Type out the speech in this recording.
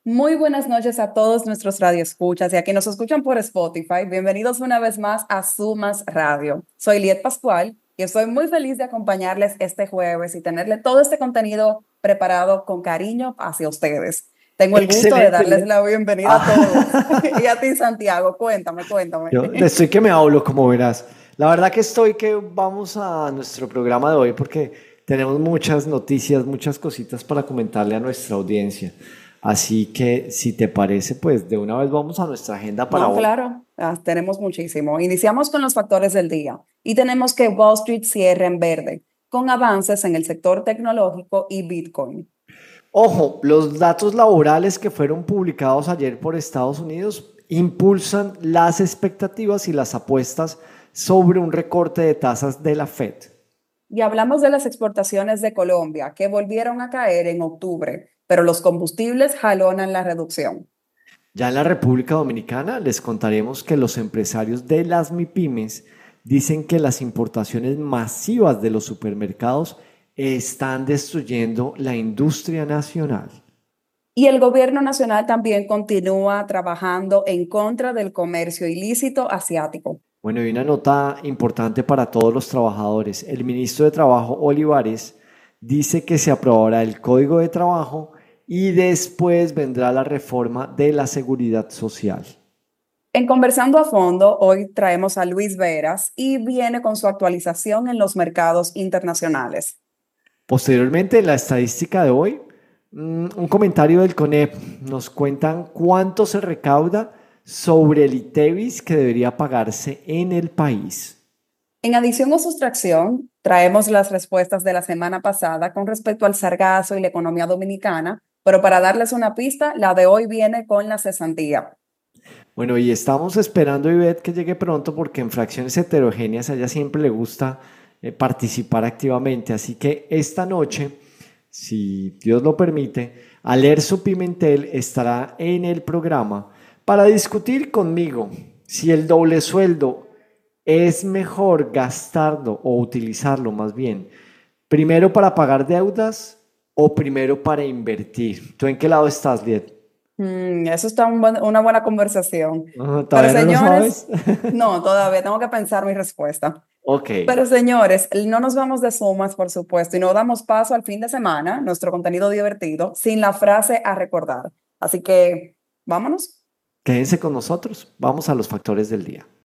Muy buenas noches a todos nuestros radioescuchas y a quienes nos escuchan por Spotify. Bienvenidos una vez más a Sumas Radio. Soy Liet Pascual y estoy muy feliz de acompañarles este jueves y tenerle todo este contenido preparado con cariño hacia ustedes. Tengo el gusto de Excelente, darles Liet. la bienvenida a todos. Ah, Y a ti, Santiago, cuéntame. yo estoy que me hablo, como verás. La verdad que estoy que vamos a nuestro programa de hoy porque tenemos muchas noticias, muchas cositas para comentarle a nuestra audiencia. Así que, si te parece, pues de una vez vamos a nuestra agenda para No, hoy. claro, tenemos muchísimo. Iniciamos con los factores del día y tenemos que Wall Street cierre en verde, con avances en el sector tecnológico y Bitcoin. Ojo, los datos laborales que fueron publicados ayer por Estados Unidos impulsan las expectativas y las apuestas sobre un recorte de tasas de la Fed. Y hablamos de las exportaciones de Colombia, que volvieron a caer en octubre, pero los combustibles jalonan la reducción. Ya en la República Dominicana les contaremos que los empresarios de las MIPIMES dicen que las importaciones masivas de los supermercados están destruyendo la industria nacional. Y el gobierno nacional también continúa trabajando en contra del comercio ilícito asiático. Bueno, y una nota importante para todos los trabajadores. El ministro de Trabajo, Olivares, dice que se aprobará el Código de Trabajo y después vendrá la reforma de la seguridad social. En Conversando a Fondo, hoy traemos a Luis Veras y viene con su actualización en los mercados internacionales. Posteriormente, en la estadística de hoy, un comentario del CONEP. Nos cuentan cuánto se recauda sobre el ITEVIS que debería pagarse en el país. En adición o sustracción, traemos las respuestas de la semana pasada con respecto al sargazo y la economía dominicana, pero para darles una pista, la de hoy viene con la cesantía. Bueno, y estamos esperando, Ivette, que llegue pronto porque en fracciones heterogéneas a ella siempre le gusta participar activamente. Así que esta noche, si Dios lo permite, Alerzo Pimentel estará en el programa para discutir conmigo si el doble sueldo es mejor gastarlo o utilizarlo más bien, primero para pagar deudas o primero para invertir. ¿Tú en qué lado estás, Liet? Eso está una buena conversación. Pero ¿Todavía no lo señores, sabes? no, todavía tengo que pensar mi respuesta. Ok. Pero señores, no nos vamos de sumas, por supuesto, y no damos paso al fin de semana, nuestro contenido divertido, sin la frase a recordar. Así que, vámonos. Quédense con nosotros. Vamos a los factores del día.